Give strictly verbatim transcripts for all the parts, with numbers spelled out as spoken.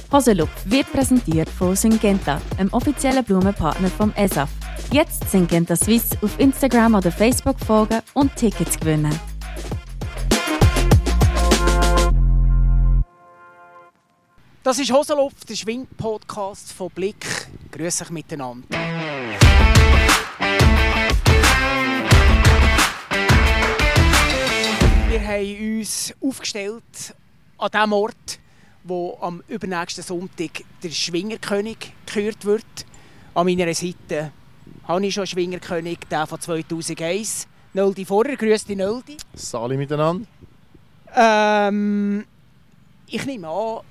Hoselupf wird präsentiert von Syngenta, einem offiziellen Blumenpartner vom E S A F. Jetzt Syngenta Swiss auf Instagram oder Facebook folgen und Tickets gewinnen. Das ist Hoselupf, der Schwing-Podcast von Blick. Grüß euch miteinander. Wir haben uns aufgestellt an dem Ort, wo am übernächsten Sonntag der Schwingerkönig gekürt wird. An meiner Seite habe ich schon Schwingerkönig, der von zweitausendeins. Nöldi vorher, grüß dich Nöldi. Sali miteinander. Ähm, ich nehme an,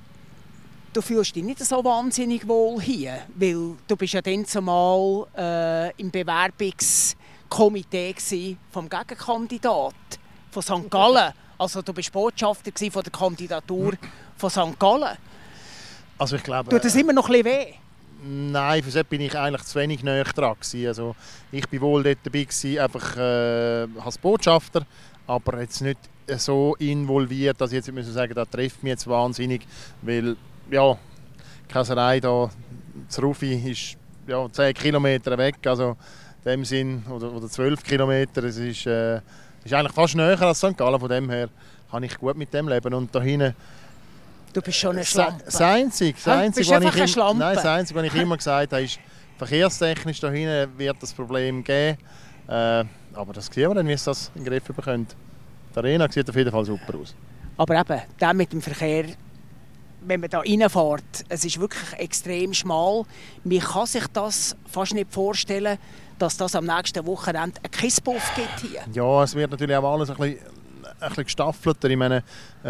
du fühlst dich nicht so wahnsinnig wohl hier, weil du bist ja dann zumal äh, im Bewerbungskomitee vom Gegenkandidat von Sankt Gallen. Also du bist Botschafter von der Kandidatur von Sankt Gallen. Also ich glaube, tut das immer noch ein bisschen weh? Nein, für das bin ich eigentlich zu wenig näher dran gewesen. Also ich war wohl dort dabei gewesen, einfach äh, als Botschafter, aber jetzt nicht so involviert, dass ich jetzt müssen sagen, das trifft mich jetzt wahnsinnig, weil ja, die Käserei da, das Rufi ist ja, zehn Kilometer weg, also in dem Sinn, oder, oder zwölf Kilometer, es ist, äh, ist eigentlich fast näher als Sankt Gallen, von dem her kann ich gut mit dem leben und da hinten. Du bist schon eine Schlampe. Das Einzige, das Einzige, was ich, eine Schlampe? Nein, das Einzige, was ich immer gesagt habe, ist, verkehrstechnisch da hinten wird das Problem geben. Äh, aber das sehen wir dann, wie es das in den Griff bekommt. Die Arena sieht auf jeden Fall super aus. Aber eben, der mit dem Verkehr, wenn man da reinfährt, es ist wirklich extrem schmal. Man kann sich das fast nicht vorstellen, dass das am nächsten Wochenende einen Kisspuff gibt hier. Ja, es wird natürlich auch alles ein bisschen, ein bisschen gestaffelter. Ich meine,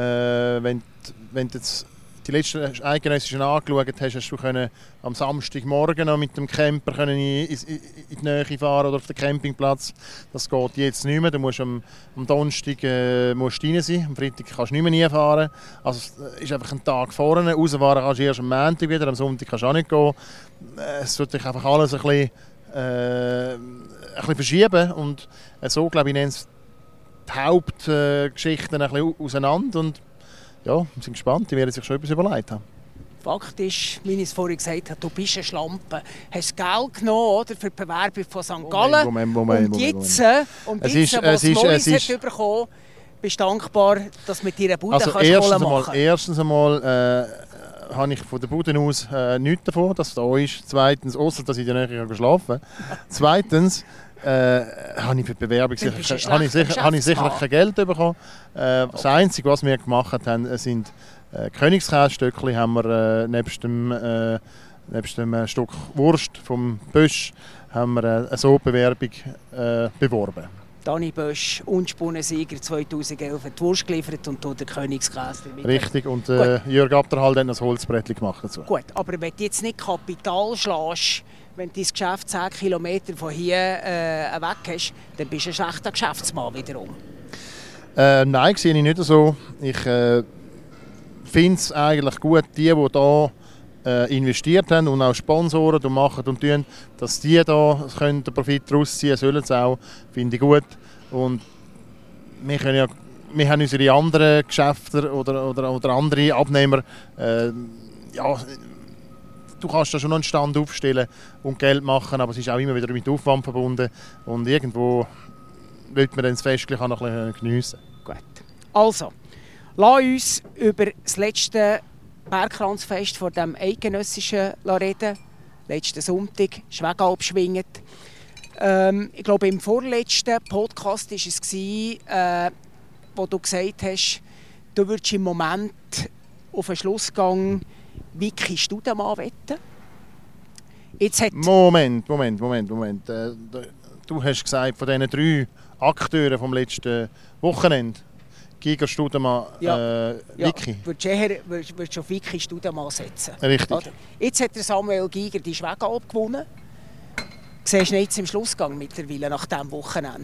äh, wenn, wenn du jetzt die letzten Eidgenössischen angeschaut hast, hast du können am Samstagmorgen noch mit dem Camper können in, in, in die Nähe fahren oder auf den Campingplatz. Das geht jetzt nicht mehr. Du musst am, am Donnerstag äh, musst rein sein, am Freitag kannst du nicht mehr fahren. Also es ist einfach ein Tag vorne. Rausfahren kannst du erst am Montag wieder, am Sonntag kannst du auch nicht gehen. Es wird sich einfach alles ein bisschen, äh, ein bisschen verschieben und äh, so, glaube ich, nehmen die Hauptgeschichten äh, ein bisschen auseinander. Und ja, wir sind gespannt, die werden sich schon etwas überlegt haben. Fakt ist, wie ich es vorhin gesagt habe, du bist eine Schlampe. Du hast Geld genommen oder, für die Bewerbung von Sankt Gallen. Moment, Moment, Moment, und jetzt, Moment. Und es jetzt ist, was es Morris ist, hat bekommen, bist du dankbar, dass du mit deiner Bude also kannst erstens machen einmal, kannst. Erstens einmal äh, habe ich von der Bude aus äh, nichts davon, dass es da ist. Zweitens, außer dass ich in der Nähe geschlafen habe. Zweitens, äh, habe ich für die Bewerbung sicher, habe ich sicher, habe ich sicher kein Geld bekommen. Äh, das Einzige, was wir gemacht haben, sind äh, Königskässtöckchen, haben wir äh, nebst dem, äh, nebst dem äh, Stück Wurst vom Bösch haben wir äh, eine so Bewerbung äh, beworben. Dani Bösch, Unspunnensieger zweitausendelf, hat die Wurst geliefert und du den Königskäse. Richtig, und äh, Jörg Abderhall hat ein Holzbrettchen gemacht dazu. Gut, aber wenn du jetzt nicht Kapital schlägst, wenn du dein Geschäft zehn Kilometer von hier äh, weg hast, dann bist du ein schlechter Geschäftsmann wiederum. Äh, nein, sehe ich nicht so. Ich äh, finde es eigentlich gut, die, die hier äh, investiert haben und auch Sponsoren und machen und tun, dass die da können den Profit daraus ziehen sollen, es auch, finde ich gut. Und wir, können ja, wir haben unsere anderen Geschäfte oder, oder, oder andere Abnehmer. Äh, ja, du kannst da schon noch einen Stand aufstellen und Geld machen, aber es ist auch immer wieder mit Aufwand verbunden. Und irgendwo will man dann das Festchen noch ein bisschen geniessen. Gut. Also, lass uns über das letzte Bergkranzfest vor dem Eidgenössischen reden. Letzten Sonntag, Schwegalp schwinget. Ähm, ich glaube, im vorletzten Podcast war es, äh, wo du gesagt hast, du würdest im Moment auf einen Schlussgang Vicky Studemann wetten. Jetzt hat Moment, Moment, Moment, Moment. Äh, du hast gesagt, von diesen drei Akteuren vom letzten Wochenende, Giger, Studemann, ja. äh, Vicky. Ja, würdest du eher würdest du auf Vicky Studemann setzen? Richtig. Oder? Jetzt hat der Samuel Giger die Schwegalp gewonnen. Siehst du ihn jetzt im Schlussgang mittlerweile nach diesem Wochenende?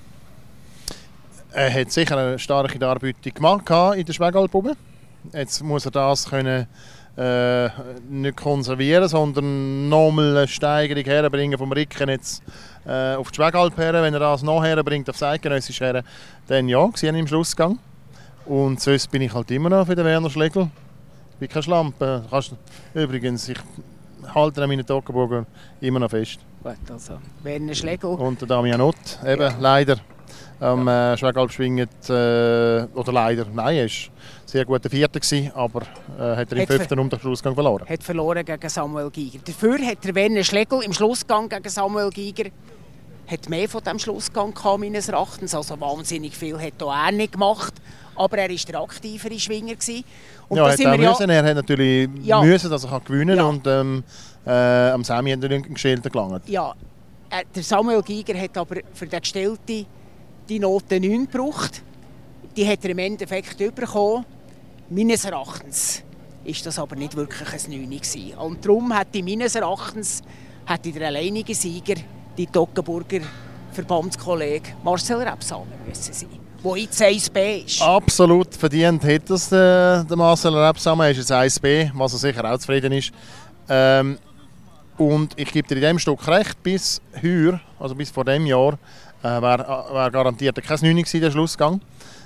Er hat sicher eine starke Darbietung gemacht in der Schwegalp. Jetzt muss er das können, äh, nicht konservieren, sondern nochmal eine Steigerung herbringen vom Ricken jetzt äh, auf die Schwegalp her. Wenn er das noch herbringt, auf das Eidgenössische her, dann ja, sehe ich im Schlussgang. Und sonst bin ich halt immer noch für den Werner Schlegel. Ich bin keine Schlampe. Kannst, übrigens, ich halte an meinen Toggenburger immer noch fest. Gut, also Werner Schlegel. Und der Damian Ott, eben, ja. leider. Am ja. äh, Schwegalp schwingend, äh, oder leider, nein, er war sehr guter Vierter, gewesen, aber äh, hat er im fünften Umschlussgang verloren. Hat verloren gegen Samuel Giger. Dafür hat der Werner Schlegel im Schlussgang gegen Samuel Giger hat mehr von diesem Schlussgang gehabt, meines Erachtens. Also wahnsinnig viel hat er nicht gemacht, aber er war der aktivere Schwinger gewesen. Und ja, da hat sind er, wir müssen. Ja, er hat natürlich ja. müssen, dass er gewinnen kann. Ja. Und ähm, äh, am Sami hat er einen Gestellten gelangt. Ja, äh, der Samuel Giger hat aber für den Gestellten die Note neun gebraucht. Die hat er im Endeffekt bekommen. Meines Erachtens war das aber nicht wirklich ein neun gewesen. Und darum hätte meines Erachtens hätte der alleinige Sieger die Toggenburger Verbandskollege Marcel Rebsamen müssen sein, der jetzt eins B ist. Absolut verdient hat das der, der Marcel Rebsamen. Er ist jetzt eins B, was er sicher auch zufrieden ist. Ähm, und ich gebe dir in diesem Stück recht, bis heuer, also bis vor diesem Jahr, äh, wäre wär garantiert kein neun gewesen, der Schlussgang.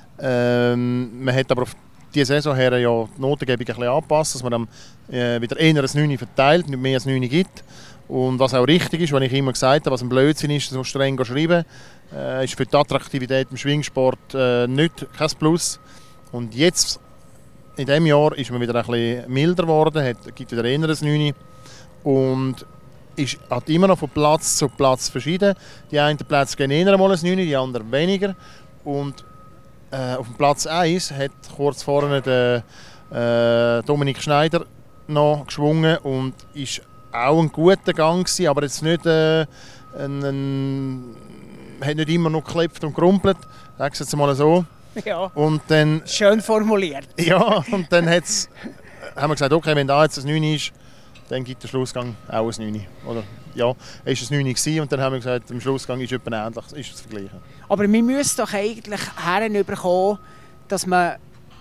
Ähm, man hat aber auf diese Saison her ja die Notengebung ein bisschen angepasst, dass man dann äh, wieder eher ein neun verteilt, nicht mehr ein neun gibt. Und was auch richtig ist, was ich immer gesagt habe, was ein Blödsinn ist, so streng schreiben, äh, ist für die Attraktivität im Schwingsport äh, nicht kein Plus. Und jetzt, in diesem Jahr, ist man wieder ein bisschen milder geworden, hat, gibt wieder eher ein neun. Und ist, hat immer noch von Platz zu Platz verschieden. Die einen Plätze gehen eher mal ein neun, die anderen weniger. Und äh, auf dem Platz eins hat kurz vorne der äh, Dominik Schneider noch geschwungen und ist auch ein guter Gang gewesen, aber jetzt nicht, äh, ein, ein, hat nicht immer noch geklebt und gerumpelt, sag ich jetzt mal so. Ja, und dann, schön formuliert. Ja, und dann hat's, haben wir gesagt, okay, wenn da jetzt ein neun ist, dann gibt der Schlussgang auch ein neun. Oder, ja, es war ein neun gewesen, und dann haben wir gesagt, im Schlussgang ist es etwa ähnlich, ist es vergleichen. Aber wir müssen doch eigentlich herüberkommen, dass man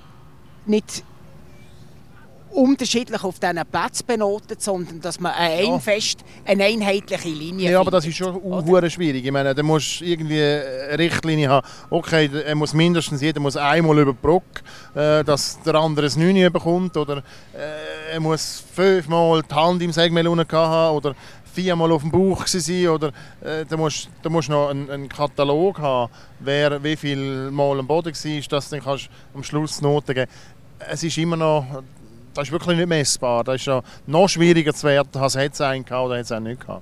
nicht unterschiedlich auf diesen Plätzen benotet, sondern dass man eine, Ja. Einfest, eine einheitliche Linie Ja, aber das findet, ist schon unglaublich schwierig. Ich meine, da musst du irgendwie eine Richtlinie haben. Okay, er muss mindestens jeder muss einmal über die Brücke, äh, dass der andere ein neun bekommt. Oder äh, er muss fünfmal die Hand im Segmel unten haben. Oder viermal auf dem Bauch sein. Oder äh, da musst du musst noch einen, einen Katalog haben, wer wie viel Mal am Boden war, dass du dann kannst am Schluss Noten geben kannst. Es ist immer noch... Das ist wirklich nicht messbar. Das ist ja noch schwieriger zu werten, als hätte es einen gehabt oder hätte es auch nicht gehabt.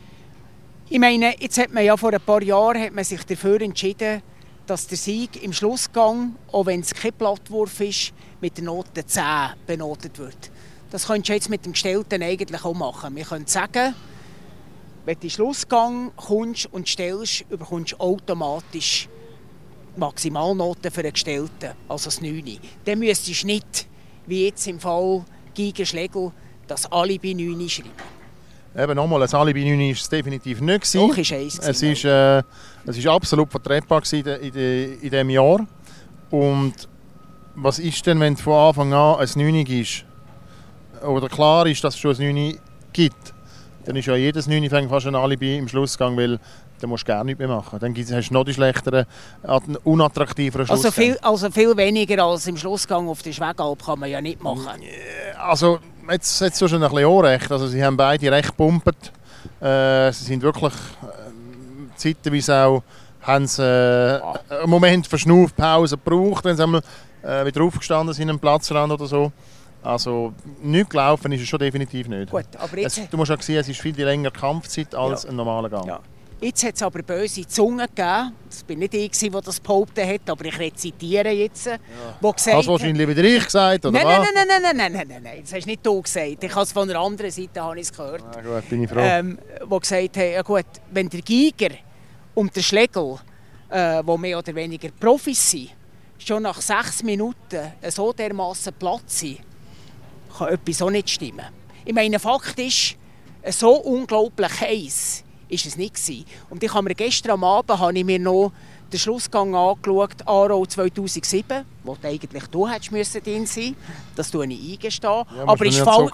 Ich meine, jetzt hat man ja vor ein paar Jahren hat man sich dafür entschieden, dass der Sieg im Schlussgang, auch wenn es kein Plattwurf ist, mit der Note zehn benotet wird. Das könntest du jetzt mit dem Gestellten eigentlich auch machen. Wir können sagen, wenn du in den Schlussgang kommst und stellst, bekommst du automatisch Maximalnoten für einen Gestellten, also das neun. Dann müsstest du nicht, wie jetzt im Fall Giger Schlegel, das Alibi neun schreiben. Eben nochmal, ein Alibi neun war es definitiv nicht. Doch, ist eins. Es ist, äh, es ist absolut vertretbar in, de, in, de, in diesem Jahr. Und was ist denn, wenn von Anfang an ein neun ist? Oder klar ist, dass es schon ein neun gibt? Dann ist ja jedes neun fast ein Alibi im Schlussgang, weil dann musst du gar nichts mehr machen. Dann hast du noch die schlechteren, unattraktiveren Schlussgänge. Also viel, also viel weniger als im Schlussgang auf der Schwegalp kann man ja nicht machen. Also jetzt, jetzt schon ein bisschen Unrecht. Also sie haben beide recht gepumpt. Äh, sie sind wirklich äh, zeitweise auch haben sie, äh, einen Moment Verschnaufpause gebraucht, wenn sie einmal äh, wieder aufgestanden sind am Platzrand oder so. Also nichts gelaufen ist es schon definitiv nicht. Gut, aber jetzt, es, du musst auch sehen, es ist viel länger Kampfzeit als ja. ein normaler Gang. Ja. Jetzt hat es aber böse Zungen gegeben. Das bin nicht ich, der das behauptet hat, aber ich rezitiere jetzt. Ja. Wo gesagt Hast du wahrscheinlich wieder ich gesagt, oder nein, was? Nein, nein, nein, nein, nein, nein, nein, nein, das hast nicht du gesagt. Ich habe es von der anderen Seite habe ich es gehört. Ah, gut, bin ich froh. Ähm, wo gesagt haben, ja gut, wenn der Giger und der Schlegel, äh, wo mehr oder weniger Profis sind, schon nach sechs Minuten so dermassen Platz sind, kann etwas auch nicht stimmen. Ich meine, Fakt ist, so unglaublich heiß ist es nicht gewesen. Und ich habe mir gestern am Abend habe ich mir noch den Schlussgang angeschaut, Aarau zweitausendsieben, wo du eigentlich du hättest müssen drin sein. Das tue ich eingestehen. Ja, aber ist falsch.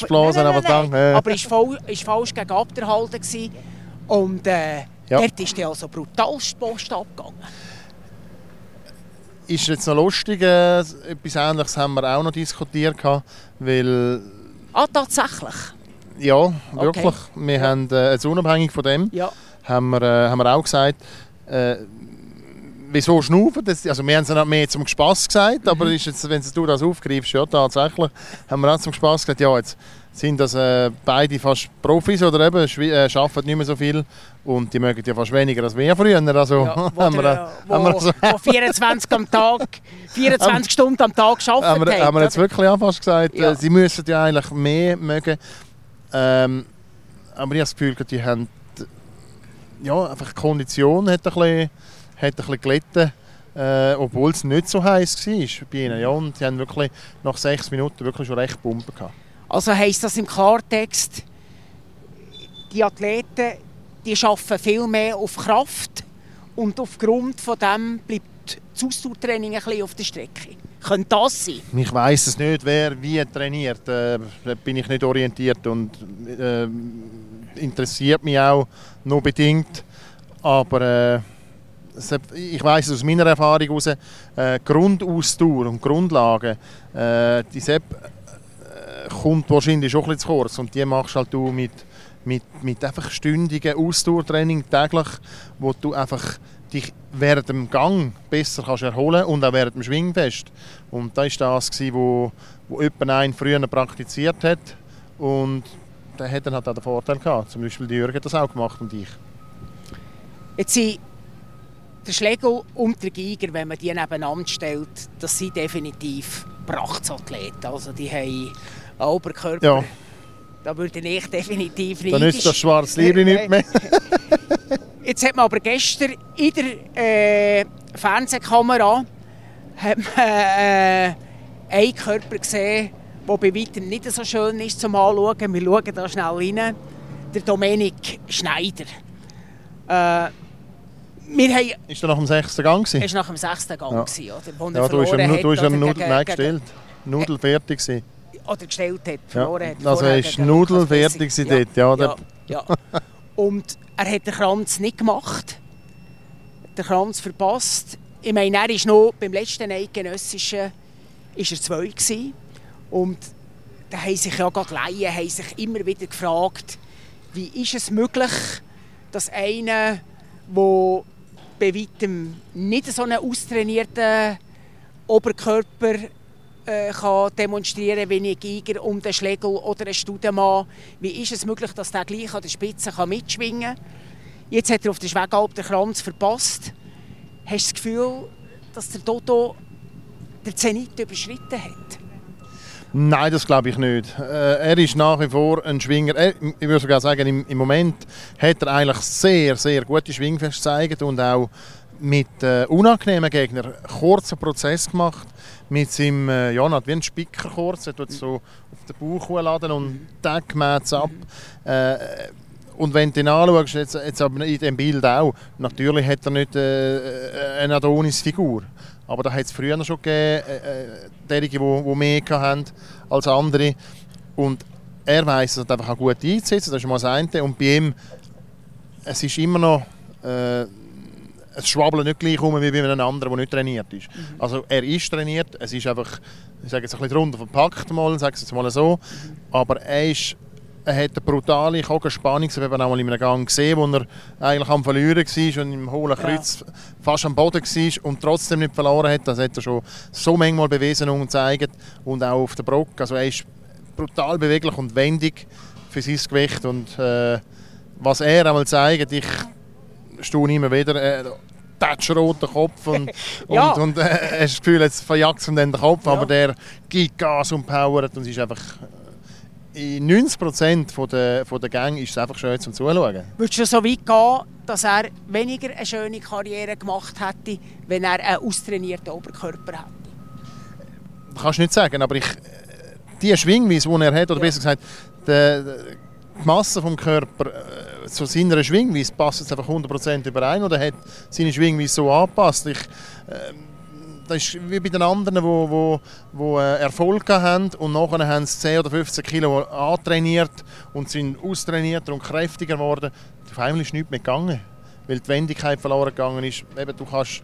Aber, aber ist voll, ist falsch gegen Abderhalten gewesen. Und äh, ja. Dort ist dann also brutal Post abgegangen. ist jetzt noch lustig, äh, etwas Ähnliches haben wir auch noch diskutiert, weil... Ah, tatsächlich? Ja, wirklich. Okay. Wir ja. haben, äh, jetzt unabhängig von dem, ja. haben, wir, äh, haben wir auch gesagt, äh, wieso schnaufen? Das, also wir haben es mehr zum Spass gesagt, mhm. aber ist jetzt, wenn du das aufgreifst, ja tatsächlich, haben wir auch zum Spass gesagt, ja jetzt sind das äh, beide fast Profis oder eben äh, arbeiten nicht mehr so viel und die mögen ja fast weniger als wir früher. Also, ja, wo, haben wir, der, wo, haben wir so, wo vierundzwanzig, am Tag, vierundzwanzig Stunden am Tag gearbeitet haben. Wir, haben wir jetzt wirklich auch fast gesagt, ja. äh, sie müssen ja eigentlich mehr mögen. Ähm, aber ich habe das Gefühl, die haben ja, einfach die Kondition hat ein bisschen, hat ein bisschen gelitten, äh, obwohl es nicht so heiß war bei ihnen. Ja, und die haben wirklich nach sechs Minuten wirklich schon recht Pumpen gehabt. Also heisst das im Klartext, die Athleten die arbeiten viel mehr auf Kraft und aufgrund von dem bleibt das Ausdauertraining ein bisschen auf der Strecke. Könnte das sein? Ich weiss es nicht, wer wie trainiert. Äh, da bin ich nicht orientiert und äh, interessiert mich auch nur bedingt. Aber äh, ich weiss es aus meiner Erfahrung heraus, äh, Grundausdauer und Grundlagen, äh, die Sepp äh, kommt wahrscheinlich schon ein bisschen zu kurz. Und die machst halt du mit, mit, mit einfach stündigen Ausdauertraining täglich, wo du einfach dich während dem Gang besser kannst erholen und auch während dem Schwingfest. Und das war das, was jemand einen früher praktiziert hat. Und der hat dann halt auch den Vorteil gehabt. Zum Beispiel die Jürgen hat das auch gemacht und ich. Jetzt sind der Schlegel und der Giger, wenn man die nebeneinander stellt, das sind definitiv Prachtathleten. Also die haben einen Oberkörper. Ja. Da würde ich definitiv nicht. Dann nützt das schwarze Liebling nicht mehr. Jetzt hat man aber gestern in der äh, Fernsehkamera hat man, äh, einen Körper gesehen, der bei weitem nicht so schön ist zum Anschauen. Wir schauen da schnell rein. Der Dominik Schneider. Äh, wir haben, ist er nach dem sechsten Gang? Er war nach dem sechsten Gang. Ja, Gewesen, oder? Wo er ja, du hast verloren hat, du hast oder Nudel gegen, nein, gegen, gestellt. Nudel fertig gewesen. Oder gestellt hat, verloren Ja. hat. Also er ist Nudel fertig gewesen ja, dort. Ja, ja, ja. Und er hat den Kranz nicht gemacht. Den Kranz verpasst. Ich meine, er ist noch beim letzten Eidgenössischen ist er zwei gewesen. Und da haben sich ja gerade Laien haben sich immer wieder gefragt, wie ist es möglich, dass einer, der bei weitem nicht so einen austrainierten Oberkörper äh, kann demonstrieren kann, wie ein Giger um den Schlegel oder ein Studemann, wie ist es möglich, dass der gleich an der Spitze kann mitschwingen kann? Jetzt hat er auf der Schwegalp den Kranz verpasst. Hast du das Gefühl, dass der Dodo den Zenit überschritten hat? Nein, das glaube ich nicht. Äh, er ist nach wie vor ein Schwinger. Er, ich würde sogar sagen, im, im Moment hat er eigentlich sehr, sehr gute Schwingfeste gezeigt und auch mit äh, unangenehmen Gegnern kurzen Prozess gemacht. Mit seinem, äh, ja, wie ein Spicker kurz. Er tut so auf den Bauch laden und dann mäht es ab. Äh, und wenn du ihn anschaust, jetzt, jetzt aber in dem Bild auch, natürlich hat er nicht äh, eine Adonis-Figur. Aber da hat es früher schon gegeben, äh, derige, die, die mehr hatten als andere. Und er weiss es einfach auch gut einzusetzen, das ist mal das eine. Und bei ihm, es ist immer noch, äh, es schwabbelt nicht gleich um wie bei einem anderen, der nicht trainiert ist. Mhm. Also er ist trainiert, es ist einfach, ich sage jetzt ein bisschen drunter verpackt, mal, sage es jetzt mal so. Mhm. Aber er ist Er hat eine brutale Kogenspannung, wir haben auch mal in einem Gang gesehen, wo er eigentlich am Verlieren war und im hohlen Kreuz ja. fast am Boden war und trotzdem nicht verloren hat. Das hat er schon so manchmal bewiesen und gezeigt. Und auch auf der Brocke. Also er ist brutal beweglich und wendig für sein Gewicht. Und äh, was er einmal zeigt, ich staune immer wieder, äh, tatschroter Kopf und, ja. und, und äh, hast das Gefühl, jetzt verjagt es ihm den Kopf, ja. aber der gibt Gas und powert und ist einfach... In neunzig Prozent der, der Gänge ist es einfach schön zum Zuschauen. Würdest du so weit gehen, dass er weniger eine schöne Karriere gemacht hätte, wenn er einen austrainierten Oberkörper hätte? Das kannst du nicht sagen, aber ich, die Schwingweise, die er hat, oder ja. besser gesagt, die, die Masse des Körpers zu seiner Schwingweise passt jetzt einfach hundert Prozent überein oder hat seine Schwingweise so angepasst. Ich, äh, Das ist wie bei den anderen, die wo, wo, wo Erfolg haben und nachher haben sie zehn oder fünfzehn Kilo antrainiert und sind austrainierter und kräftiger geworden. Auf einmal ist nichts mehr gegangen. weil die Wendigkeit verloren gegangen ist. Eben, du, kannst,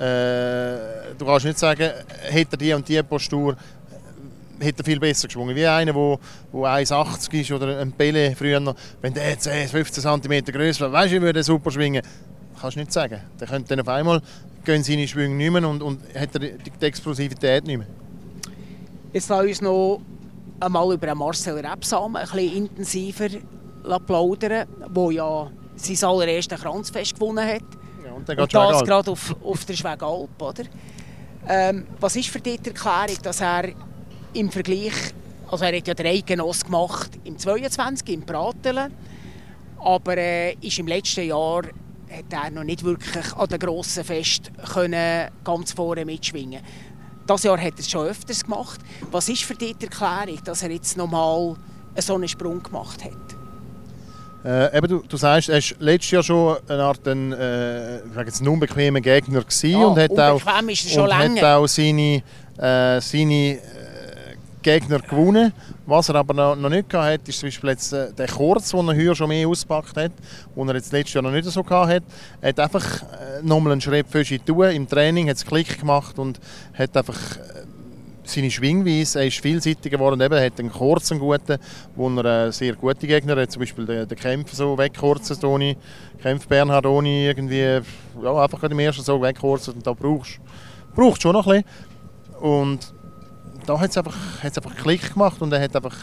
äh, du kannst nicht sagen, hätte er die und die Postur, hätte er viel besser geschwungen. Wie einer, der eins achtzig ist oder ein Pele früher noch, wenn der zehn, fünfzehn Zentimeter grösser wäre, weißt du, ich würde super schwingen. Kannst du nicht sagen. Der könnte dann auf einmal gehen seine Schwünge nicht mehr und, und hat die, die Explosivität nicht mehr. Jetzt lassen wir uns noch einmal über Marcel Rebsamen ein bisschen intensiver plaudern, der ja sein allererstes Kranzfest gewonnen hat. Ja, und, und das gerade auf, auf der Schwegalp. Oder? Ähm, was ist für dich die Erklärung, dass er im Vergleich, also er hat ja drei Genoss gemacht im zweiundzwanzig im Pratelen, aber äh, ist im letzten Jahr hat er noch nicht wirklich an den grossen Fest können ganz vorne mitschwingen. Das Jahr hat er es schon öfters gemacht. Was ist für dich die Erklärung, dass er jetzt nochmal so einen Sprung gemacht hat? Äh, eben, du, du sagst, er war letztes Jahr schon eine Art ein, äh, ein unbequemer Gegner gewesen, ja, und hat auch, ist er schon und lange. hat auch seine, äh, seine äh, Gegner gewonnen. Was er aber noch, noch nicht hatte, ist zum Beispiel jetzt, äh, der Kurz, den er heuer schon mehr ausgepackt hat, den er jetzt letztes Jahr noch nicht so hatte. Er hat einfach äh, nochmal einen Schritt für sich tun. Im Training hat es Klick gemacht und hat einfach äh, seine Schwingweise, er ist vielseitiger geworden. Eben, er hat einen kurzen guten, wo er äh, sehr gute Gegner hat, zum Beispiel den, den Kämpfer so wegkurzen, ohne Kämpf Bernhard ohne irgendwie, ja, einfach im ersten so wegkurzen, und da brauchst du schon noch ein bisschen. Und da hat es einfach, einfach Klick gemacht und er hat einfach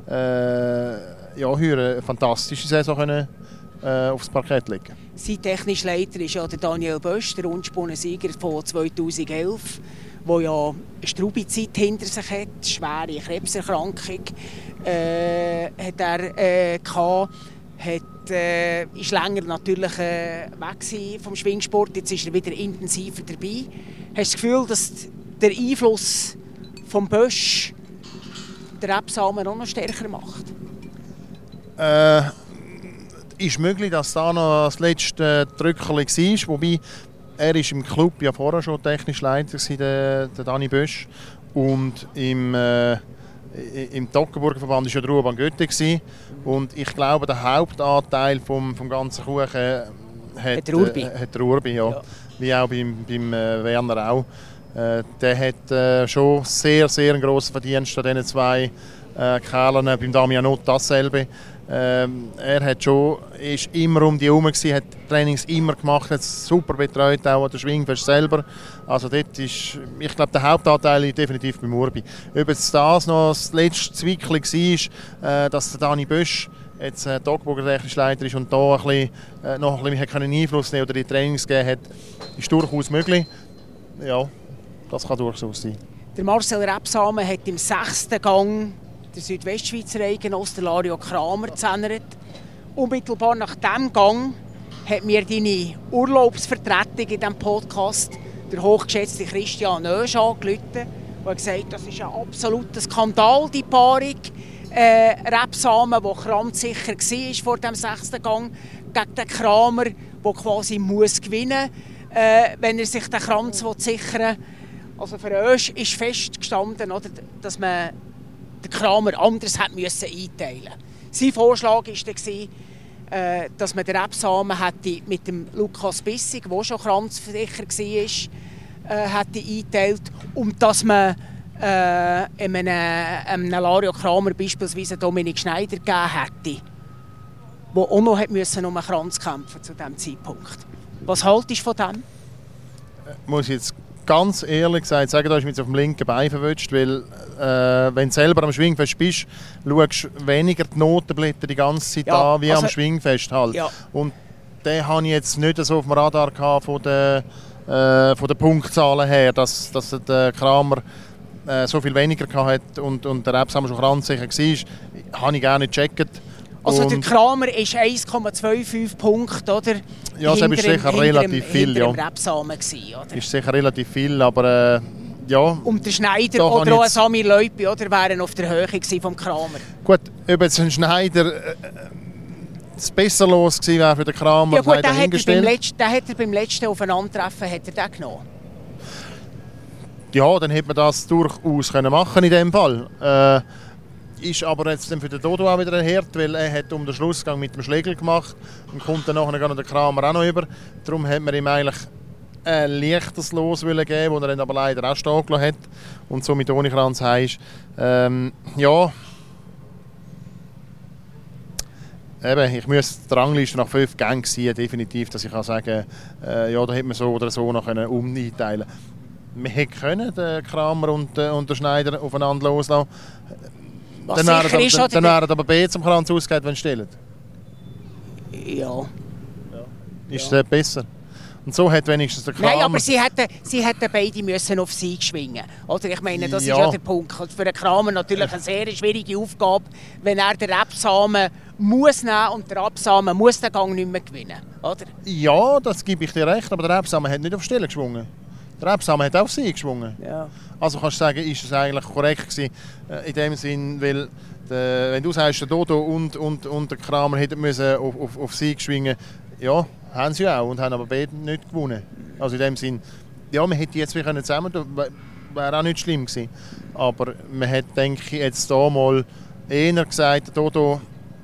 äh, ja, eine fantastische Saison können, äh, aufs Parkett legen. Sein technischer Leiter ist ja der Daniel Bösch, der Rundspunnensieger von zweitausendelf, der ja eine Straubizeit hinter sich hat, schwere Krebserkrankung äh, hat er äh, gehabt, hat, äh, ist länger natürlich äh, weg vom Schwingsport, jetzt ist er wieder intensiver dabei. Hast du das Gefühl, dass der Einfluss vom Bösch der Rebsamen auch noch stärker macht? Äh, ist möglich, dass da noch das letzte Drückchen war, wobei er ist im Club ja vorher schon technisch Leiter war, der, der Dani Bösch, und im äh, im Toggenburger Verband war ja der Ruben Götte, und ich glaube, der Hauptanteil vom, vom ganzen Kuchen hat, hat der Urbi, äh, hat der Urbi ja. Ja. Wie auch beim, beim äh, Werner auch. Äh, der hat äh, schon sehr, sehr einen grossen Verdienst an diesen zwei äh, Kerlen, beim Damian Ott dasselbe. Ähm, er hat schon, ist immer um die herum gewesen, hat Trainings immer gemacht, hat super betreut, auch an der Schwingfest selber. Also dort ist, ich glaube, der Hauptanteil ist definitiv beim Urbi. Ob jetzt das noch das letzte Zwickchen war, äh, dass der Dani Bösch jetzt äh, Toggenburger technisch Leiter ist und da ein bisschen, äh, noch ein bisschen Einfluss nehmen oder die Trainings gegeben hat, ist durchaus möglich. Ja, das kann durchaus sein. Der Marcel Rebsamen hat im sechsten Gang der Südwestschweizer Eigenoss, der Lario Kramer, gezähnert. Unmittelbar nach diesem Gang hat mir deine Urlaubsvertretung in diesem Podcast, der hochgeschätzte Christian Nösch, angerufen und hat gesagt, das ist ein absoluter Skandal, die Paarung. Äh, Rebsamen, der kranzsicher war vor dem sechsten Gang, gegen den Kramer, der quasi muss gewinnen muss, äh, wenn er sich den Kranz sichern will. Also für uns ist festgestanden, oder, dass man den Kramer anders hätte müssen einteilen musste. Sein Vorschlag war dann, äh, dass man den Rebsamen hätte mit dem Lukas Bissig, der schon kranzsicher war, äh, hätte eingeteilt, und dass man äh, einem, einem Lario Kramer beispielsweise Dominik Schneider gegeben hätte, der auch noch hätte müssen um einen Kranz kämpfen zu diesem Zeitpunkt. Was haltest du von dem? Ich muss jetzt ganz ehrlich gesagt sagen, da ist mich auf dem linken Bein verwünscht, weil äh, wenn du selber am Schwingfest bist, schaust du weniger die Notenblätter die ganze Zeit ja, an, wie also, am Schwingfest halt. Ja. Und den hatte ich jetzt nicht so auf dem Radar gehabt von den, äh, von den Punktzahlen her, dass, dass der Kramer äh, so viel weniger hatte und, und der Rebsamen schon kranzsicher war, habe ich gerne gecheckt. Also und der Kramer ist eins Komma fünfundzwanzig Punkte, oder? Ja, das ist sicher dem, relativ dem, viel, ja. Rebsamen gewesen, oder? Ist sicher relativ viel, aber äh, ja. Und der Schneider oder auch ein Samir Leupi, oder, wären auf der Höhe gewesen vom Kramer. Gut, ob jetzt ein Schneider äh, es besser los gewesen wäre für den Kramer, ja gut, den hat, beim letzten, den hat er beim letzten Aufeinandertreffen hat er den genommen. Ja, dann hätte man das durchaus können machen in dem Fall. Äh, Ist aber jetzt für den Dodo auch wieder ein Herd, weil er hat um den Schlussgang mit dem Schlägel gemacht und kommt dann nachher noch den Kramer auch noch über. Darum hat man ihm eigentlich ein leichtes Los geben, das er dann aber leider auch stehen gelassen hat und somit ohne Kranz heim. Ähm, ja, eben, ich müsste die Rangliste nach fünf Gängen sehen, definitiv, dass ich kann sagen äh, ja, da hätte man so oder so noch umeinteilen können. Wir hätten den Kramer und, äh, und den Schneider aufeinander loslassen. Was dann wären ist, dann, dann wären aber B zum Kranz ausgeht, wenn sie stellen. Ja. ja. Ist ja. das besser? Und so hat wenigstens der Kramer... Nein, aber sie hätten, sie hätten beide müssen auf Sieg schwingen. Oder ich meine, das ja. ist ja der Punkt. Für den Kramer natürlich eine sehr schwierige Aufgabe, wenn er den Rebsamen muss nehmen und der Rebsamen muss den Gang nicht mehr gewinnen. Oder? Ja, das gebe ich dir recht, aber der Rebsamen hat nicht auf Stelle geschwungen. Der Rebsamen hat auch auf Sieg geschwungen. Ja. Also kannst du sagen, ist es eigentlich korrekt gewesen, in dem Sinn, weil der, wenn du sagst, der Dodo und, und, und der Kramer hätten müssen auf, auf, auf Sieg schwingen, ja, haben sie auch und haben aber beide nicht gewonnen. Also in dem Sinn, ja, man hätte jetzt wieder zusammen, wäre auch nicht schlimm gewesen. Aber man hat, denke ich, jetzt hier mal eher gesagt, der Dodo,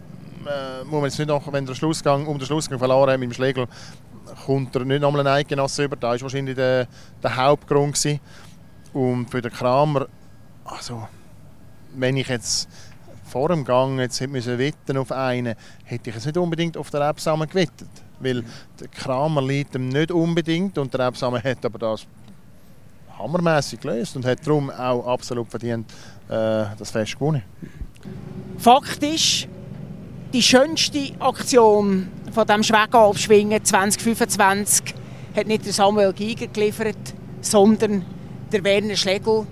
äh, muss man jetzt nicht noch, wenn der Schlussgang, um den Schlussgang verloren hat mit dem Schlägel, kommt er nicht nochmal einen Eidgenossen über. Das war wahrscheinlich der, der Hauptgrund gewesen. Und für den Kramer, also, wenn ich jetzt vor dem Gang jetzt hätte müssen wetten auf einen, hätte ich es nicht unbedingt auf den Rebsamen gewettet. Weil der Kramer liegt ihm nicht unbedingt und der Rebsamen hat aber das hammermässig gelöst und hat darum auch absolut verdient äh, das Fest gewonnen. Fakt ist, die schönste Aktion von diesem Schwägalpschwingen zwanzig fünfundzwanzig hat nicht der Samuel Giger geliefert, sondern der Werner Schlegel.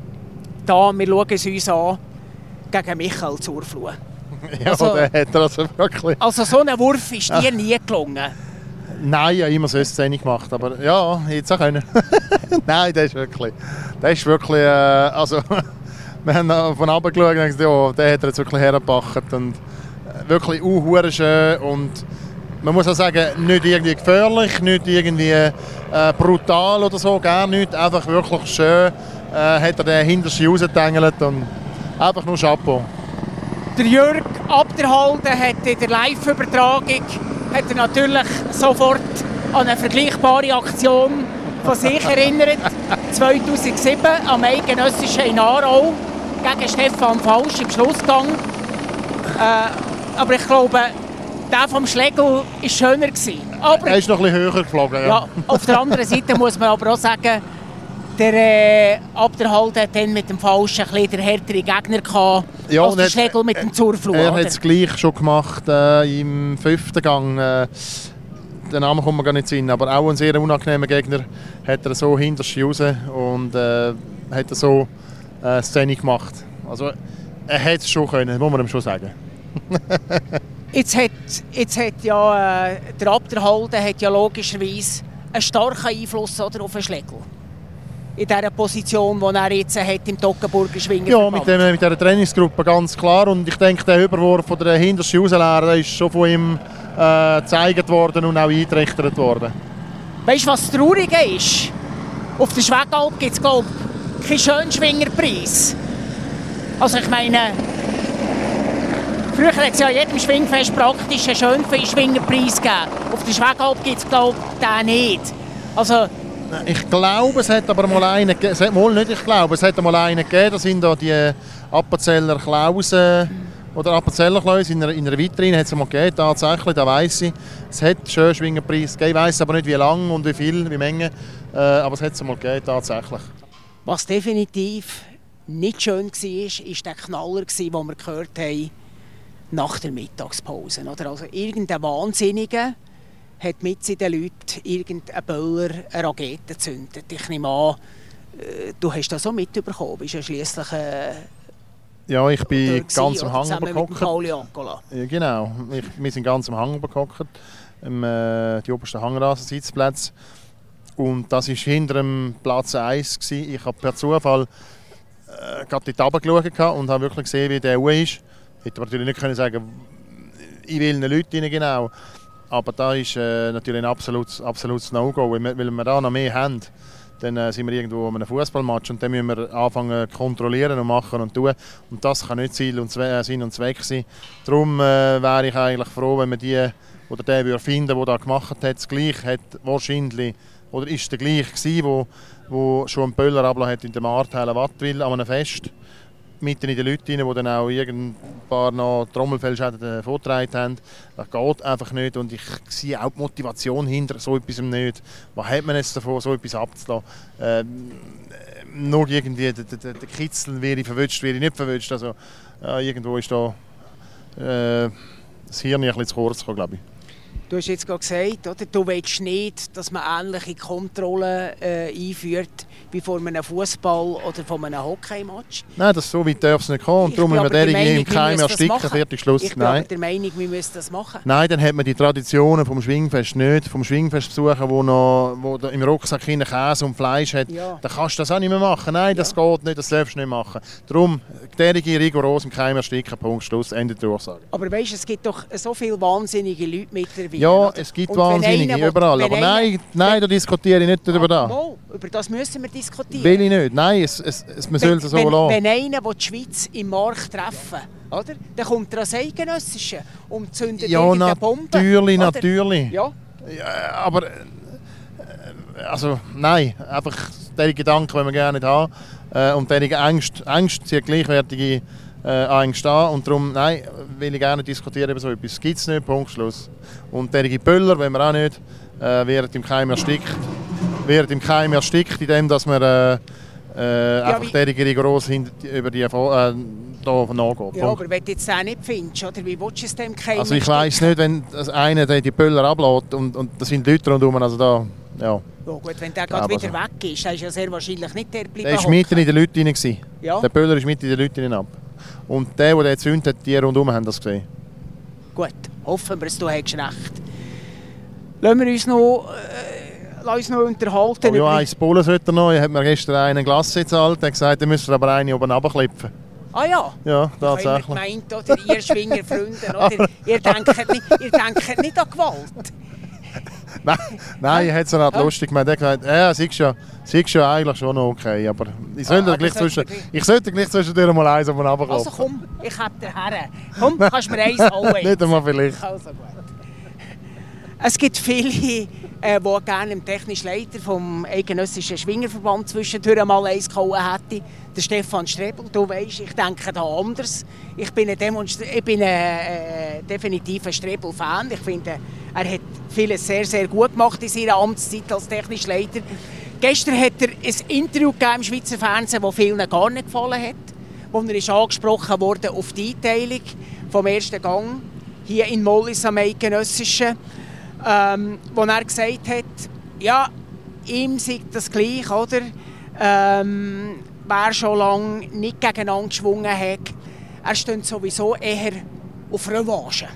Da, wir schauen es uns an, gegen Michael Zurfluh. Ja, also, der hat er also wirklich... Also so ein Wurf ist dir nie gelungen? Nein, ich habe immer so eine Szene gemacht, aber ja, jetzt auch können. Nein, das ist wirklich... Das ist wirklich... Äh, also, wir haben von oben geschaut und gesagt, ja, den hat er jetzt wirklich hergepackt und äh, wirklich uh, schön und man muss auch sagen, nicht irgendwie gefährlich, nicht irgendwie äh, brutal oder so, gar nicht, einfach wirklich schön äh, hat er den hintersten rausgetängelt und einfach nur Chapeau. Der Jörg Abderhalden hat in der Live-Übertragung hat er natürlich sofort an eine vergleichbare Aktion von sich erinnert. zweitausendsieben am Eidgenössischen in Aarau gegen Stefan Falsch im Schlussgang. Äh, aber ich glaube, der vom Schlegel war schöner gewesen. Aber, er ist noch ein bisschen höher geflogen. Ja. Ja, auf der anderen Seite muss man aber auch sagen, der äh, Abderhalden hat dann mit dem Falschen ein bisschen den härteren Gegner gehabt, ja, als der Schlegel mit dem Zurfluh. Er hat es gleich schon gemacht äh, im fünften Gang. Äh, den Namen kommt mir gar nicht in, aber auch ein sehr unangenehmer Gegner hat er so hinterst raus und äh, hat er so eine Szene gemacht. Also er hätte es schon können, muss man ihm schon sagen. Jetzt hat, jetzt hat ja äh, der Abderhalden hat ja logischerweise einen starken Einfluss oder, auf den Schlegel. In dieser Position, die er jetzt hat im Toggenburger Schwingen. Ja, mit, dem, mit dieser Trainingsgruppe ganz klar. Und ich denke, der Überwurf von der hintersten Rauslehre ist schon von ihm äh, gezeigt worden und auch eingetrichtert worden. Weißt du, was das Traurige ist? Auf der Schwägalp gibt es, glaube ich, keinen schönen Schwingerpreis. Also ich meine, früher hat es ja jedem Schwingfest praktisch einen schönen Schwingerpreis gegeben. Auf der Schwägalp gibt es, glaube ich, den nicht. Also, ich glaube, es hat aber mal einen gegeben. Es hat mal nicht, ich glaube, es hat mal einen gegeben. Das sind da die Appenzeller Klausen oder Appenzeller Klaus in einer, in einer Vitrine hat es mal gegeben, tatsächlich, da weiss ich. Es hat einen schönen Schwingerpreis gegeben. Ich weiss aber nicht, wie lang und wie viel, wie Menge, äh, aber es hat es mal gegeben, tatsächlich. Was definitiv nicht schön war, war der Knaller, den wir gehört haben nach der Mittagspause. Oder? Also irgendein Wahnsinniger hat mit den Leuten irgendeinen Böller, eine Rakete gezündet. Ich nehme an, du hast das so mitbekommen, bist ja schliesslich äh, ja, ich bin ganz am Hang übergehockt. Ja, genau, ich, wir sind ganz am Hang übergehockt, äh, die obersten Hangrasen-Sitzplätze. Und das war hinter dem Platz eins. Ich habe per Zufall äh, gerade dort runtergeschaut und habe wirklich gesehen, wie der Uhr ist. Ich hätte natürlich nicht können sagen, in welchen Leuten genau. Aber da ist äh, natürlich ein absolutes, absolutes No-Go, weil wir, weil wir da noch mehr haben. dann äh, sind wir irgendwo an einem Fußballmatch und dann müssen wir anfangen zu kontrollieren und machen und tun. Und das kann nicht Ziel und Zwe- Sinn und Zweck sein. Darum äh, wäre ich eigentlich froh, wenn man die oder den würde finden, der das gemacht hat, das gleich hat wahrscheinlich oder ist der gleich gewesen, wo, wo schon ein Böller abgelassen hat in der Marthalle Wattwil an einem Fest. Mitten in den Leuten rein, die dann auch ein paar noch Trommelfellschäden vorgetragen haben. Das geht einfach nicht und ich sehe auch die Motivation hinter so etwas nicht. Was hat man jetzt davon, so etwas abzulassen? Ähm, nur irgendwie der, der, der Kitzel, wäre ich verwünscht, wäre ich nicht verwünscht. Also, äh, irgendwo ist da äh, das Hirn ein bisschen zu kurz gekommen, glaube ich. Du hast jetzt gerade gesagt, oder? Du willst nicht, dass man ähnliche Kontrollen äh, einführt wie vor einem Fußball- oder vor einem Hockeymatch. Nein, das so weit darf es nicht kommen. Und darum müssen wir derjenige im Keim ersticken, fertig, Schluss. Ich bin Nein. aber der Meinung, wir müssen das machen. Nein, dann hat man die Traditionen vom Schwingfest nicht. Vom Schwingfest besuchen, wo, noch, wo im Rucksack Käse und Fleisch hat, Ja. dann kannst du das auch nicht mehr machen. Nein, das ja. geht nicht, das darfst du nicht machen. Darum, derjenige rigoros im Keim ersticken, Punkt, Schluss, Ende der Durchsage. Aber weißt du, es gibt doch so viele wahnsinnige Leute mittlerweile. Ja, oder? es gibt Und wenn Wahnsinnige einer, überall. wenn Aber einer- nein, nein, da diskutiere ich nicht über das. Mal, über das müssen wir diskutieren. Will ich nicht. Nein, es, es, es, man soll es so wenn, lassen. wenn einer will die Schweiz im Markt treffen, oder? Dann kommt er als Eidgenössische und zündet Ja, irgendeine Bombe. natürlich, oder? natürlich. Ja. Ja, aber äh, also nein, einfach diese Gedanken wollen wir gerne nicht haben. Äh, und diese Ängste, Ängste sind gleichwertige äh, Ängste an. Und darum, nein, will ich gerne diskutieren über so etwas. Das gibt es nicht, Punkt, Schluss. Und diese Böller wollen wir auch nicht, äh, werden im Keim erstickt. Werden im Keim erstickt, indem dass man äh, äh, Ja, einfach diese rigoros hinter, über die äh, da nachgeht. Ja, aber wenn du jetzt auch nicht findest, oder? Wie willst du es dem Keim Also ich weiss nicht, wenn das einer die Böller ablässt und, und da sind Leute rundherum, also da, ja. Ja gut, wenn der gerade Aber wieder so. weg ist, dann ist ja sehr wahrscheinlich nicht der geblieben. Der war mitten in den Leuten rein. gewesen. Ja. Der Böller ist mitten in den Leuten rein ab. Und der, der den gezündet hat, die rundherum haben das gesehen. Gut, hoffen wir es, du hast recht. Lassen wir uns noch, äh, lass uns noch unterhalten. Aber ja, über- eins Bullen sollte er noch. Ich habe mir gestern einen Glas gezahlt. Er hat gesagt, er müsste aber eine oben runterklippen. Ah ja. Ja, Ich habe immer tatsächlich. gemeint, oder, ihr Schwingerfreunde, oder, ihr, denkt nicht, ihr denkt nicht an Gewalt. Nein, nein, er hat es dann halt Ja. lustig gemacht. Er hat gesagt, ja, siehst ja, siehst ja eigentlich schon noch okay. Aber ich sollte Ah, gleich das sollte zwischen, man gleich- ich sollte gleich zwischendurch mal eins oben runterklopfen. Also komm, ich heb dir her. Komm, kannst mir eins holen. Nicht einmal vielleicht. Also gut. Es gibt viele, äh, die gerne dem technischen Leiter vom Eidgenössischen Schwingerverband zwischendurch mal eins gehauen hätte. Der Stefan Strebel. Du weisst, ich denke da anders. Ich bin ein, Demonst- ich bin ein äh, definitiver Strebel-Fan. Ich finde, er hat vieles sehr, sehr gut gemacht in seiner Amtszeit als technischer Leiter. Gestern hat er ein Interview gegeben im Schweizer Fernsehen, das vielen gar nicht gefallen hat. Wo er ist angesprochen wurde auf die Einteilung vom ersten Gang hier in Mollis am Eidgenössischen. Ähm, wo er gesagt hat, ja, ihm sei das gleich, oder? Ähm, wer schon lange nicht gegeneinander geschwungen hat, er steht sowieso eher auf Revanche.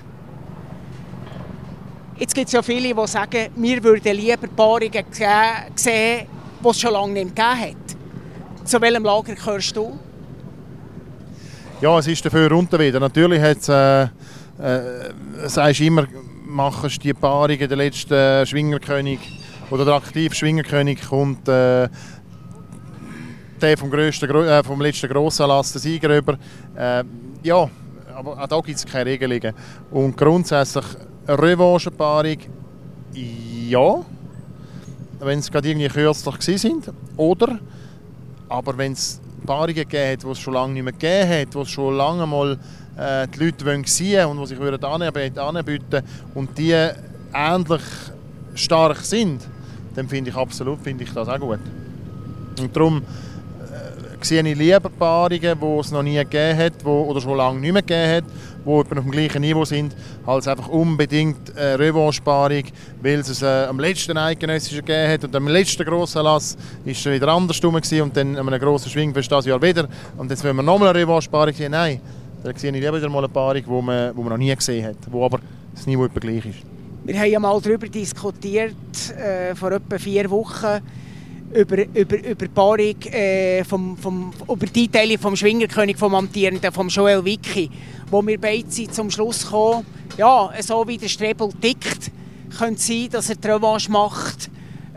Jetzt gibt es ja viele, die sagen, wir würden lieber Paarungen ge- sehen, die es schon lange nicht gegeben hat. Zu welchem Lager gehörst du? Ja, es ist dafür runter wieder. Natürlich hat es, äh, äh, sagst du immer, machst du die Paarung, der letzte Schwingerkönig oder der aktive Schwingerkönig kommt äh, der vom, grössten, äh, vom letzten Grossanlass, der Sieger über. Äh, ja, aber auch da gibt es keine Regelungen. Und grundsätzlich eine Revanche-Paarung, ja, wenn es gerade irgendwie kürzlich gewesen sind, oder, aber wenn es Paarungen gegeben hat, die es schon lange nicht mehr gegeben hat, wo es schon lange mal äh, die Leute wollen sehen und die sich würden anbieten, anbieten und die ähnlich stark sind, dann finde ich absolut finde ich das auch gut. Und darum äh, sehe ich lieber Paarungen, die es noch nie gegeben hat, wo, oder schon lange nicht mehr gegeben hat, die auf dem gleichen Niveau sind, als einfach unbedingt eine Revanche-Paarung, weil es äh, am letzten Eidgenössischen gegeben hat und am letzten Grossanlass war es wieder andersrum und dann an einem grossen Schwingfest das Jahr wieder. Und jetzt wollen wir nochmal eine Revanche-Paarung sehen. Nein, dann sehe ich lieber wieder mal eine Paarung, die man, die man noch nie gesehen hat, wo aber das Niveau etwa gleich ist. Wir haben ja mal darüber diskutiert, äh, vor etwa vier Wochen, über, über, über die Paarung, äh, vom, vom, über die Einteilung vom Schwingerkönig, vom Amtierenden, vom Joel Wicki, wo wir beide sind zum Schluss gekommen, ja, so wie der Strebel tickt, könnte es sein, dass er die Revanche macht,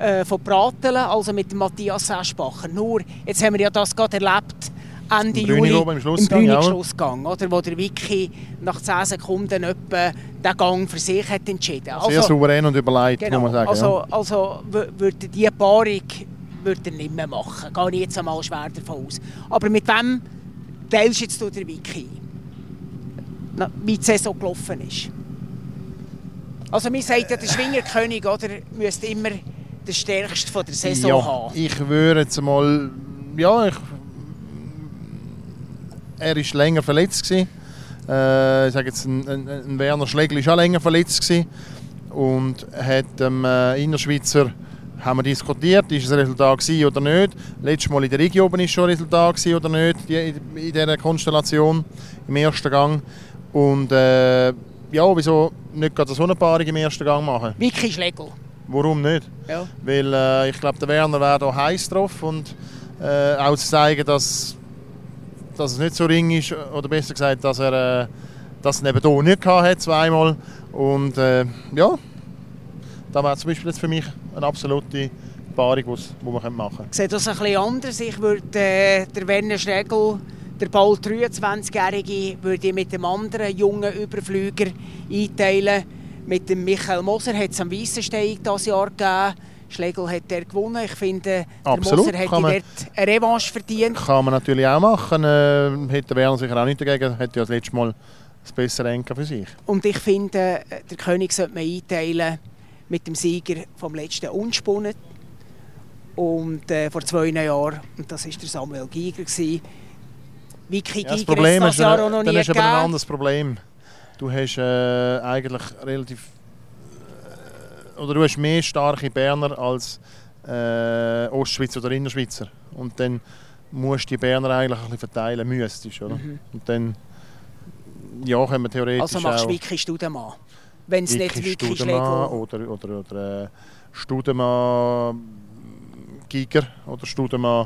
äh, von Pratelen, also mit dem Matthias Seschbacher. Nur, jetzt haben wir ja das gerade erlebt, Ende Im Juli im Schlussgang, im Schlussgang, oder, wo der Vicky nach zehn Sekunden etwa den Gang für sich hat entschieden. Sehr also, souverän und überlegt, genau, muss man sagen. Also, ja. also würde diese Paarung würde er nicht mehr machen. Gehe ich jetzt einmal schwer davon aus. Aber mit wem teilst jetzt du den Vicky? Na, wie die Saison gelaufen ist. Also man sagt ja, der Schwingerkönig oder, müsste immer den Stärksten von der Saison ja, haben. Ich würde jetzt mal... Ja, ich, er war länger verletzt. Äh, ich sage jetzt, ein, ein, ein Werner Schlegel war auch länger verletzt. Gewesen. Und hat dem äh, Innerschweizer haben wir diskutiert, ist es ein Resultat gewesen oder nicht. Letztes Mal in der Region oben ist schon ein Resultat gewesen oder nicht, die, in dieser Konstellation im ersten Gang. Und äh, ja, wieso nicht gerade so eine Paarung im ersten Gang machen? Vicky Schlegel. Warum nicht? Ja. Weil äh, ich glaube, der Werner wäre da heiß drauf und äh, auch zu zeigen, dass, dass es nicht so ring ist, oder besser gesagt, dass er äh, das neben hier nicht gehabt hat, zweimal. Und äh, ja, das wäre zum Beispiel jetzt für mich eine absolute Paarung, die man machen könnte. Ich sehe das ein bisschen anders. Ich würde äh, der Werner Schlegel, der bald dreiundzwanzigjährige, würde ich mit dem anderen jungen Überflüger einteilen. Mit dem Michael Moser hat es am Weissensteig dieses Jahr gegeben. Schlegel hat er gewonnen. Ich finde, der Absolut, Moser hätte kann man, dort eine Revanche verdient. Kann man natürlich auch machen. Äh, hätte Werner sicher auch nicht dagegen. Hätte ja das letzte Mal das bessere Enkel für sich. Und ich finde, der König sollte man einteilen mit dem Sieger vom letzten Unspunnen. Und äh, vor zwei Jahren, und das war der Samuel Giger. Vicky ja, Giger das Problem ist das Jahr auch noch dann nie hast du gegeben. aber ein anderes Problem. Du hast äh, eigentlich relativ äh, oder du hast mehr starke Berner als äh, Ostschweizer oder Innerschweizer. Und dann musst du die Berner eigentlich ein bisschen verteilen, müsstest, oder? Mhm. Und dann ja, können wir theoretisch also machst auch du Vicky Studemann, wenn es nicht Vicky Schlegel oder oder oder äh, Studemann Giger oder Studemann.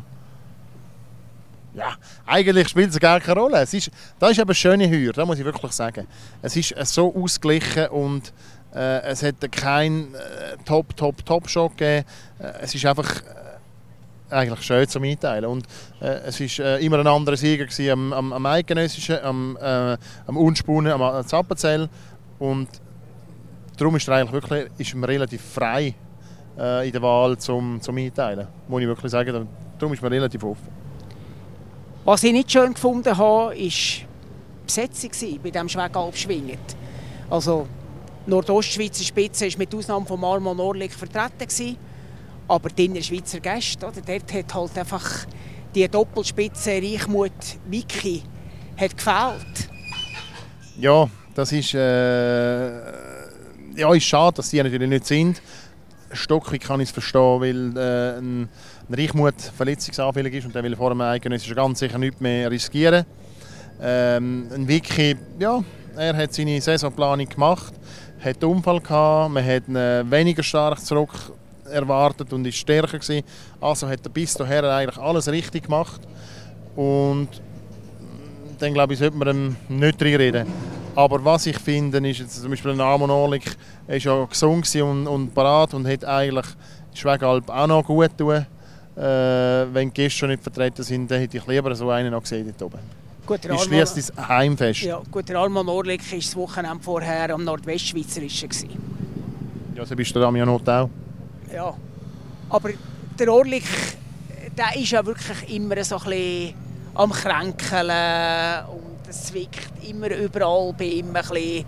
Ja, eigentlich spielt es gar keine Rolle. Es ist, das ist aber eine schöne Heuer, das muss ich wirklich sagen. Es ist so ausgeglichen und äh, es hat keinen äh, Top, Top, Top-Shot gegeben. Äh, es ist einfach äh, eigentlich schön zum Einteilen. Und äh, es war äh, immer ein anderer Sieger gewesen, am, am, am Eidgenössischen, am, äh, am Unspunnen, am, am Zappenzell. Und darum ist er eigentlich wirklich ist er relativ frei äh, in der Wahl zum, zum Einteilen. Muss ich wirklich sagen, darum ist man relativ offen. Was ich nicht schön gefunden habe, war die Besetzung bei diesem Schwegalp-Schwingen. Also, die Nordostschweizer Spitze war mit Ausnahme von Marmon Orlik vertreten. Aber die Innerschweizer Gäste, oder? Dort hat halt einfach die Doppelspitze Reichmuth Vicky hat gefehlt. Ja, das ist, äh, ja, ist schade, dass die natürlich nicht sind. Stockig kann ich es verstehen, weil äh, ein, ein Reichmuth verletzungsanfällig ist und der will vor dem Eidgenössischen ganz sicher nichts mehr riskieren. Ähm, ein Vicky, ja, er hat seine Saisonplanung gemacht, hat einen Unfall gehabt, man hat ihn weniger stark zurück erwartet und ist stärker gewesen. Also hat er bis dahin eigentlich alles richtig gemacht und dann glaube ich, sollte man ihm nicht reinreden. Aber was ich finde, ist jetzt zum Beispiel ein Marmon Orlik, er war ja gesund und, und parat und hat eigentlich Schwegalp auch noch gut tun. Äh, wenn die Gäste schon nicht vertreten sind, dann hätte ich lieber so einen noch gesehen dort oben. Gut, ich schließe das Heimfest. Ja, gut, der Marmon Orlik war das Wochenende vorher am Nordwestschweizerischen. Ja, so bist du da am Not auch. Ja, aber der Orlik, der ist ja wirklich immer so ein bisschen am Kränkeln und es zwickt immer überall bei ihm ein bisschen.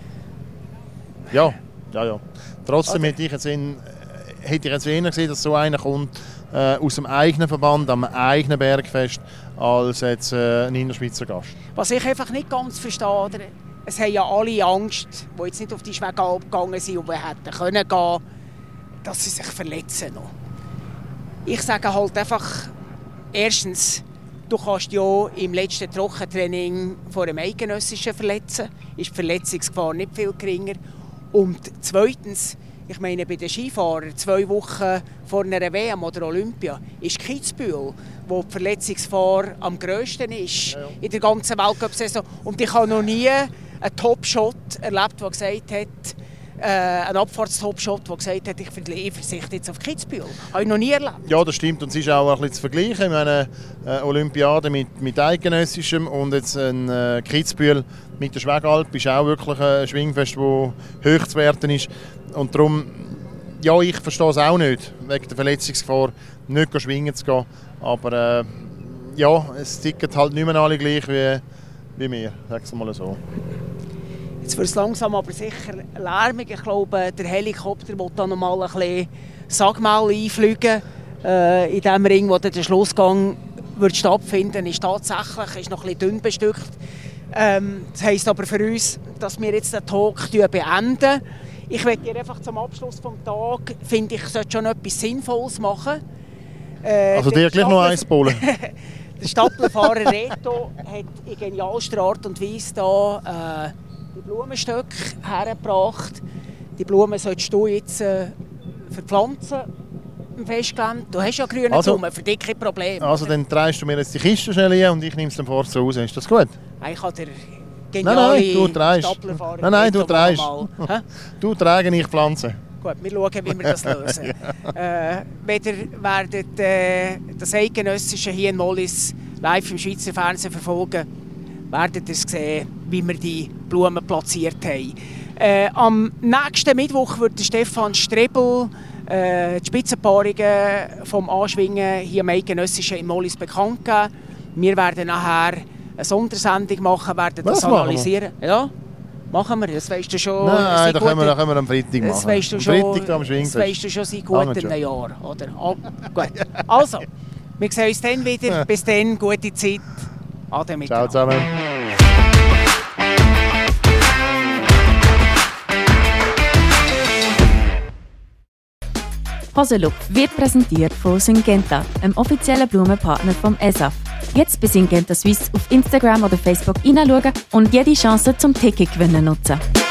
Ja, ja, ja. Trotzdem hätte ich, jetzt in, hätte ich jetzt eher gesehen, dass so einer kommt äh, aus dem eigenen Verband, am eigenen Bergfest, als jetzt äh, ein Innerschweizer Gast. Was ich einfach nicht ganz verstehe, oder? Es haben ja alle Angst, die jetzt nicht auf die Schwegalp gegangen sind und die hätten können gehen, dass sie sich verletzen noch. Ich sage halt einfach, erstens, du kannst ja im letzten Trockentraining vor einem Eidgenössischen verletzen. Ist die Verletzungsgefahr nicht viel geringer. Und zweitens, ich meine, bei den Skifahrern, zwei Wochen vor einer W M oder Olympia, ist Kitzbühel, wo die Verletzungsgefahr am grössten ist ja, ja. in der ganzen Weltcup-Saison. Und ich habe noch nie einen Top-Shot erlebt, der gesagt hat, äh, ein Abfahrtstop-Shot, der gesagt hat, ich verzichte jetzt auf Kitzbühel. Habe ich noch nie erlebt. Ja, das stimmt. Und es ist auch ein bisschen zu vergleichen. Ich meine, äh, Olympiade mit, mit eidgenössischem und jetzt ein äh, Kitzbühel mit der Schwegalp ist auch wirklich ein Schwingfest, das hoch zu werten ist. Und darum, ja, ich verstehe es auch nicht, wegen der Verletzungsgefahr nicht schwingen zu gehen. Aber äh, ja, es ticken halt nicht mehr alle gleich wie, wie wir, sagen wir mal so. Jetzt wird es langsam aber sicher lärmig. Ich glaube, der Helikopter will dann noch mal ein bisschen Sagmal einfliegen. Äh, in dem Ring, wo der Schlussgang wird stattfinden, ist tatsächlich ist noch ein bisschen dünn bestückt. Ähm, das heisst aber für uns, dass wir jetzt den Talk beenden. Ich möchte dir einfach zum Abschluss des Tages, finde ich, sollte schon etwas Sinnvolles machen. Äh, also dir gleich noch eins bowlen. Der Staplerfahrer Reto hat in genialster Art und Weise da, äh, die Blumenstöcke hergebracht. Die Blumen solltest du jetzt äh, verpflanzen im Festgelände. Du hast ja grüne also, Blumen, für dich kein Problem. Also dann drehst du mir jetzt die Kiste schnell ein und ich nehme es dann vorher so raus. Ist das gut? Ich habe der geniale nein, nein, du drehst. Staplerfahrer Nein, nein, du drehst. Mal, du trägen, ich pflanze. Gut, wir schauen, wie wir das lösen. ja. äh, Weder werdet äh, das Eidgenössische hier in Mollis live im Schweizer Fernsehen verfolgen, werdet ihr sehen, wie wir die Blumen platziert haben. Äh, am nächsten Mittwoch wird Stefan Strebel äh, die Spitzenpaarungen vom Anschwingen hier im Eidgenössischen in Mollis bekannt geben. Wir werden nachher eine Sondersendung machen, werden das, das analysieren. Ja, machen wir, das weißt du schon. Nein, da können, wir, da können wir am Freitag machen. Das weißt du schon, das weißt du schon seit gutem Jahr. Oder? Oh, gut. Also, wir sehen uns dann wieder. Bis dann, gute Zeit. Ade miteinander. Ciao zusammen. Hosenlook wird präsentiert von Syngenta, einem offiziellen Blumenpartner vom E S A F. Jetzt bei Syngenta Swiss auf Instagram oder Facebook hineinschauen und jede Chance zum Ticket gewinnen nutzen.